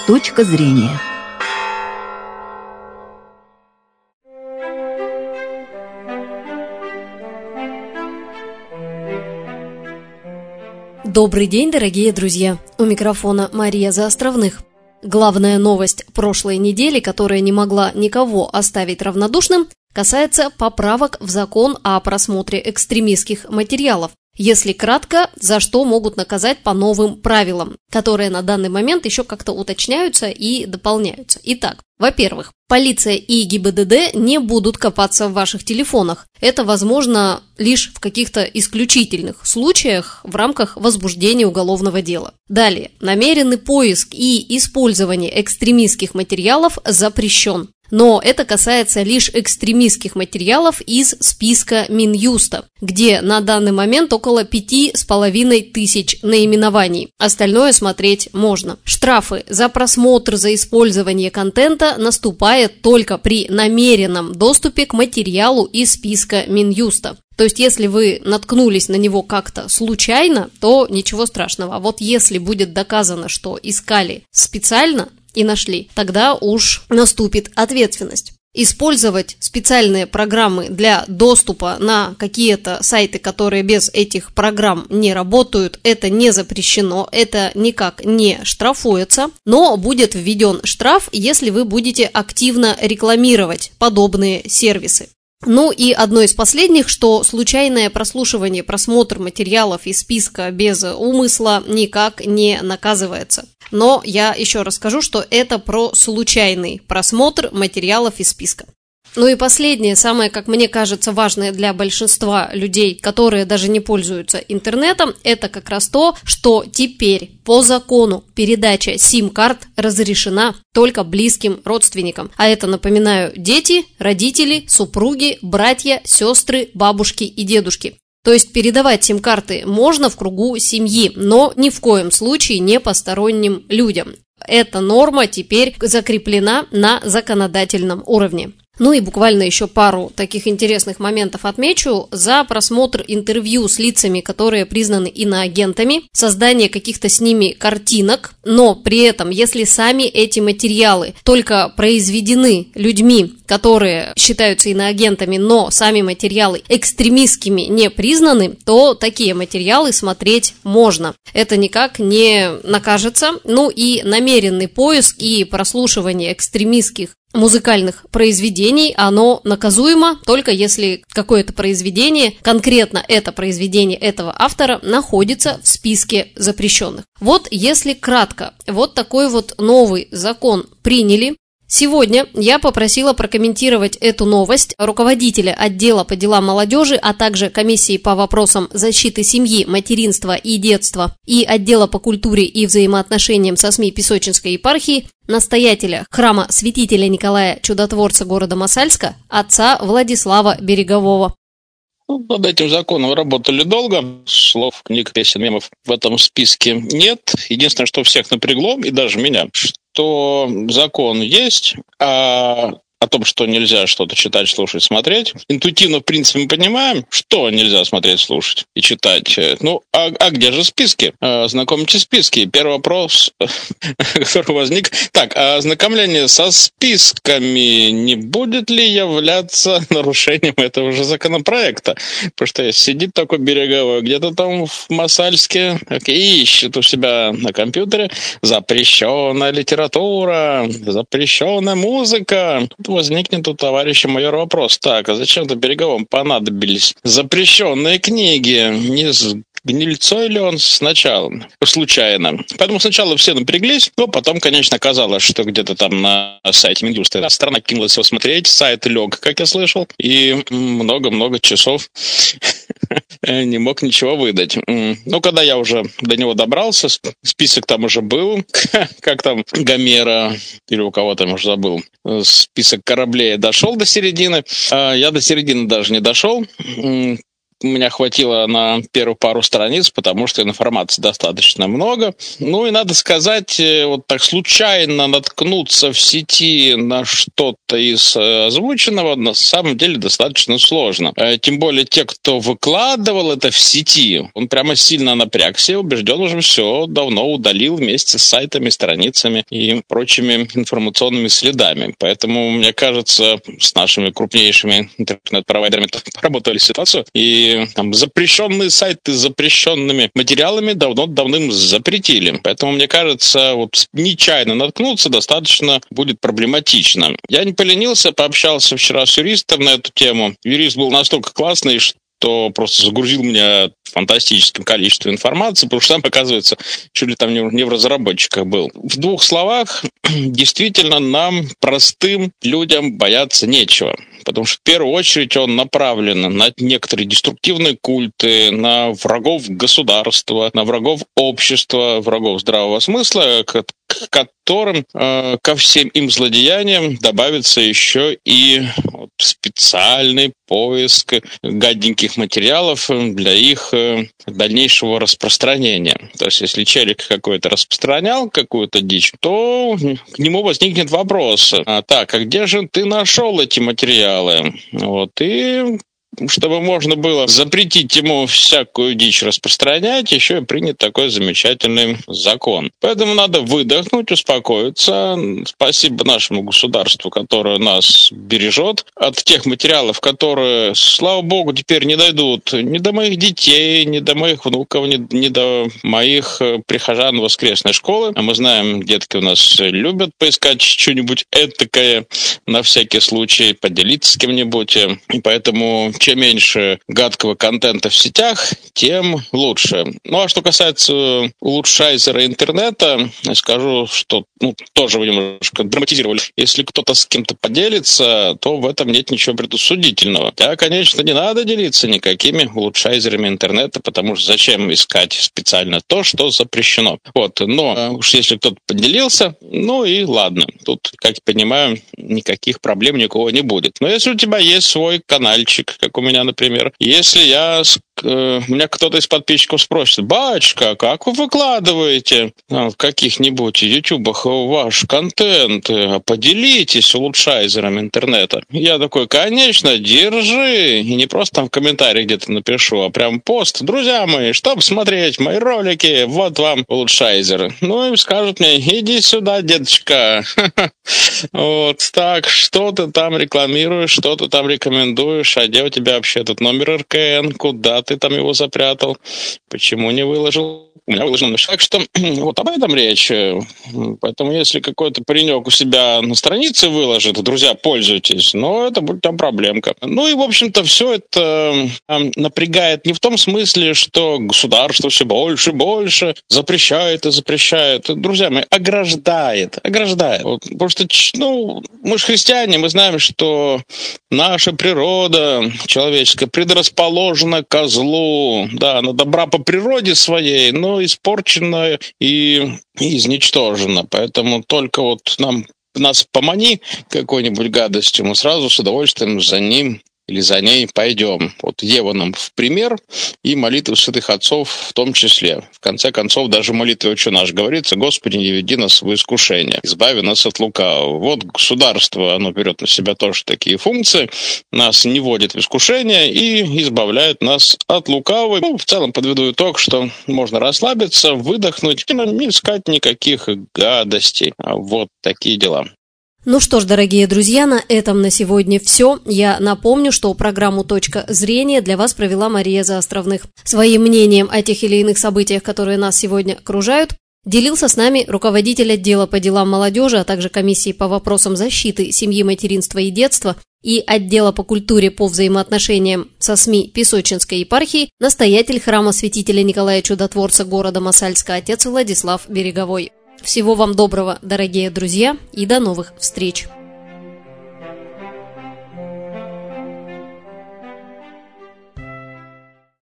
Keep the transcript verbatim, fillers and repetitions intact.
Точка зрения. Добрый день, дорогие друзья! У микрофона Мария Заостровных. Главная новость прошлой недели, которая не могла никого оставить равнодушным, касается поправок в закон о просмотре экстремистских материалов. Если кратко, за что могут наказать по новым правилам, которые на данный момент еще как-то уточняются и дополняются. Итак, во-первых, полиция и ГИБДД не будут копаться в ваших телефонах. Это возможно лишь в каких-то исключительных случаях в рамках возбуждения уголовного дела. Далее, намеренный поиск и использование экстремистских материалов запрещен. Но это касается лишь экстремистских материалов из списка Минюста, где на данный момент около пяти с половиной тысяч наименований. Остальное смотреть можно. Штрафы за просмотр, за использование контента наступает только при намеренном доступе к материалу из списка Минюста. То есть, если вы наткнулись на него как-то случайно, то ничего страшного. А вот если будет доказано, что искали специально и нашли, тогда уж наступит ответственность. Использовать специальные программы для доступа на какие-то сайты, которые без этих программ не работают, это не запрещено, это никак не штрафуется, но будет введен штраф, если вы будете активно рекламировать подобные сервисы. Ну и одно из последних, что случайное прослушивание, просмотр материалов из списка без умысла никак не наказывается. Но я еще расскажу, что это про случайный просмотр материалов из списка. Ну и последнее, самое, как мне кажется, важное для большинства людей, которые даже не пользуются интернетом, это как раз то, что теперь по закону передача сим-карт разрешена только близким родственникам. А это, напоминаю, дети, родители, супруги, братья, сестры, бабушки и дедушки. То есть передавать сим-карты можно в кругу семьи, но ни в коем случае не посторонним людям. Эта норма теперь закреплена на законодательном уровне. Ну и буквально еще пару таких интересных моментов отмечу. За просмотр интервью с лицами, которые признаны иноагентами, создание каких-то с ними картинок, но при этом, если сами эти материалы только произведены людьми, которые считаются иноагентами, но сами материалы экстремистскими не признаны, то такие материалы смотреть можно. Это никак не накажется. Ну и намеренный поиск и прослушивание экстремистских музыкальных произведений, оно наказуемо только если какое-то произведение, конкретно это произведение этого автора, находится в списке запрещенных. Вот если кратко, вот такой вот новый закон приняли. Сегодня я попросила прокомментировать эту новость руководителя отдела по делам молодежи, а также комиссии по вопросам защиты семьи, материнства и детства и отдела по культуре и взаимоотношениям со СМИ Песочинской епархии, настоятеля храма святителя Николая Чудотворца города Мосальска, отца Владислава Берегового. Над этим законом работали долго. Слов, книг, песен, мемов в этом списке нет. Единственное, что всех напрягло, и даже меня, что закон есть, а о том, что нельзя что-то читать, слушать, смотреть. Интуитивно, в принципе, мы понимаем, что нельзя смотреть, слушать и читать. Ну, а, а где же списки? Знакомьте списки. Первый вопрос, который возник. Так, а ознакомление со списками не будет ли являться нарушением этого же законопроекта? Потому что сидит такой Береговой где-то там в Мосальске и ищет у себя на компьютере запрещенная литература, запрещенная музыка. Возникнет у товарища майора вопрос. Так, а зачем-то Береговым понадобились запрещенные книги? Не с гнильцой ли он сначала? Случайно. Поэтому сначала все напряглись, но потом, конечно, оказалось, что где-то там на сайте Минюста страна кинулась его смотреть, сайт лег, как я слышал, и много-много часов не мог ничего выдать. Ну, когда я уже до него добрался, список там уже был, как там Гомера, или у кого там уже забыл, список кораблей дошел до середины, а я до середины даже не дошел. меня хватило на первую пару страниц, потому что информации достаточно много. Ну и надо сказать, вот так случайно наткнуться в сети на что-то из озвученного на самом деле достаточно сложно. Тем более те, кто выкладывал это в сети, он прямо сильно напрягся, убежден уже все давно удалил вместе с сайтами, страницами и прочими информационными следами. Поэтому, мне кажется, с нашими крупнейшими интернет-провайдерами поработали ситуацию, и там запрещенные сайты с запрещенными материалами давно-давным запретили. Поэтому, мне кажется, вот нечаянно наткнуться достаточно будет проблематично. Я не поленился, пообщался вчера с юристом на эту тему. Юрист был настолько классный, что то просто загрузил меня фантастическим количеством информации, потому что там, оказывается, чуть ли там не в разработчиках был. В двух словах, действительно, нам, простым людям, бояться нечего. Потому что в первую очередь он направлен на некоторые деструктивные культы, на врагов государства, на врагов общества, врагов здравого смысла, к которым, э, ко всем им злодеяниям добавится еще и вот, специальный поиск гаденьких материалов для их э, дальнейшего распространения. То есть, если челик какой-то распространял какую-то дичь, то к нему возникнет вопрос: а, так, а где же ты нашел эти материалы? Вот, и чтобы можно было запретить ему всякую дичь распространять, еще и принят такой замечательный закон. Поэтому надо выдохнуть, успокоиться. Спасибо нашему государству, которое нас бережет от тех материалов, которые, слава богу, теперь не дойдут ни до моих детей, ни до моих внуков, ни, ни до моих прихожан воскресной школы. А мы знаем, детки у нас любят поискать что-нибудь этакое на всякий случай, поделиться с кем-нибудь. И поэтому чем меньше гадкого контента в сетях, тем лучше. Ну, а что касается улучшайзера интернета, я скажу, что ну, тоже вы немножко драматизировали. Если кто-то с кем-то поделится, то в этом нет ничего предосудительного. Да, конечно, не надо делиться никакими улучшайзерами интернета, потому что зачем искать специально то, что запрещено. Вот, но уж если кто-то поделился, ну и ладно. Тут, как я понимаю, никаких проблем никого не будет. Но если у тебя есть свой канальчик, как у меня, например, если я, э, меня кто-то из подписчиков спросит: «Батюшка, как вы выкладываете а, в каких-нибудь ютубах ваш контент? Поделитесь улучшайзером интернета». Я такой: конечно, держи. И не просто там в комментариях где-то напишу, а прям пост: «Друзья мои, чтобы смотреть мои ролики, вот вам улучшайзер». Ну и скажут мне: «Иди сюда, деточка». Вот так, что ты там рекламируешь, что ты там рекомендуешь, а где у тебя вообще этот номер эр ка эн, куда ты там его запрятал, почему не выложил? У меня выложено. Так что вот об этом речь. Поэтому если какой-то паренек у себя на странице выложит: друзья, пользуйтесь, но это будет там проблемка. Ну и, в общем-то, все это напрягает не в том смысле, что государство все больше и больше запрещает и запрещает. Друзья мои, ограждает, ограждает. Вот, потому что, ну, мы же христиане, мы знаем, что наша природа человеческая предрасположена ко злу. Да, она добра по природе своей, но испорчена и, и изничтожена. Поэтому только вот нам, нас помани какой-нибудь гадостью, мы сразу с удовольствием за ним или за ней пойдем. Вот Ева нам в пример, и молитвы святых отцов в том числе. В конце концов, даже молитве «Отче наш» говорится: «Господи, не веди нас в искушение, избави нас от лукавого». Вот государство, оно берет на себя тоже такие функции, нас не вводит в искушение и избавляет нас от лукавого. Ну, в целом подведу итог, что можно расслабиться, выдохнуть и не искать никаких гадостей. Вот такие дела. Ну что ж, дорогие друзья, на этом на сегодня все. Я напомню, что программу «Точка зрения» для вас провела Мария Заостровных. Своим мнением о тех или иных событиях, которые нас сегодня окружают, делился с нами руководитель отдела по делам молодежи, а также комиссии по вопросам защиты семьи, материнства и детства и отдела по культуре по взаимоотношениям со СМИ Песочинской епархии, настоятель храма святителя Николая Чудотворца города Мосальска, отец Владислав Береговой. Всего вам доброго, дорогие друзья, и до новых встреч!